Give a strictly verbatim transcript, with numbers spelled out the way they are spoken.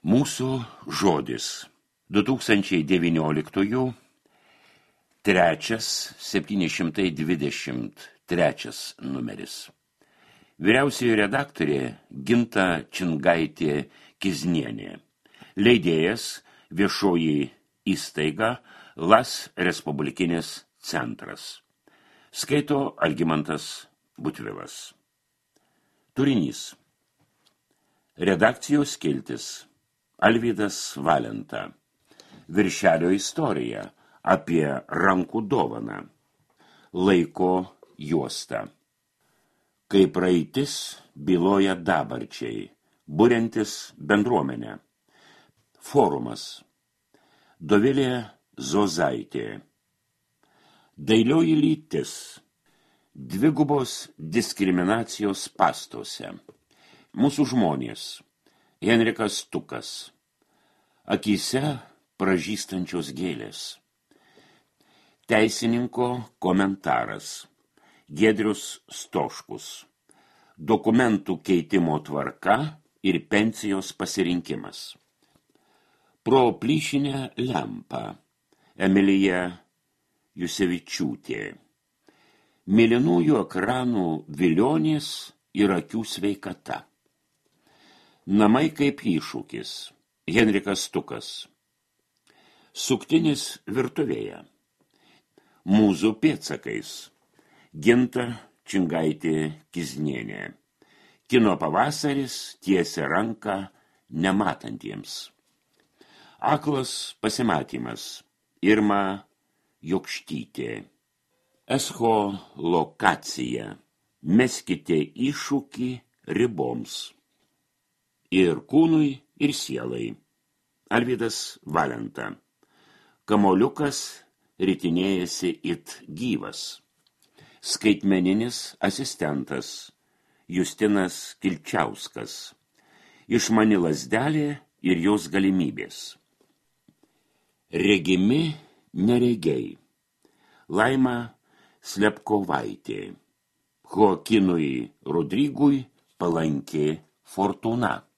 Mūsų žodis. du tūkstančiai devynioliktųjų trečias septyni šimtai dvidešimt trečias numeris. Vyriausioji redaktorė Ginta Čingaitė Kiznienė. Leidėjas viešoji įstaiga Las Respublikinis centras. Skaito Algimantas Butvilas. Turinys. Redakcijos skiltis. Alvydas Valenta. Viršelio istorija apie rankų dovaną. Laiko juosta. Kai praeitis byloja dabarčiai, buriantis bendruomenę. Forumas. Dovilė Zozaitė. Dailioji lytis. Dvigubos diskriminacijos pastose. Mūsų žmonės. Henrikas Tukas. Akyse pražystančios gėlės. Teisininko komentaras. Giedrius Stoškus. Dokumentų keitimo tvarka ir pensijos pasirinkimas. Pro plyšinę lempą. Emilija Jusevičiūtė. Mėlynųjų ekranų vilionės ir akių sveikata. Namai kaip iššūkis. Henrikas Tukas. Suktinis virtuvėje. Mūzų pėdsakais. Ginta Čingaitė Kiznienė. Kino pavasaris tiesia ranką nematantiems. Aklas pasimatymas. Irma Jokštytė. Escholokacija. Meskite iššūkį riboms. Ir kūnui, ir sielai. Alvydas Valenta. Kamoliukas ritinėjasi it gyvas. Skaitmeninis asistentas. Justinas Kilčiauskas. Išmani lazdelė ir jos galimybės. Regimi neregiai. Laima Slepkovaitė. Joakinui Rodrygui palankė fortūna.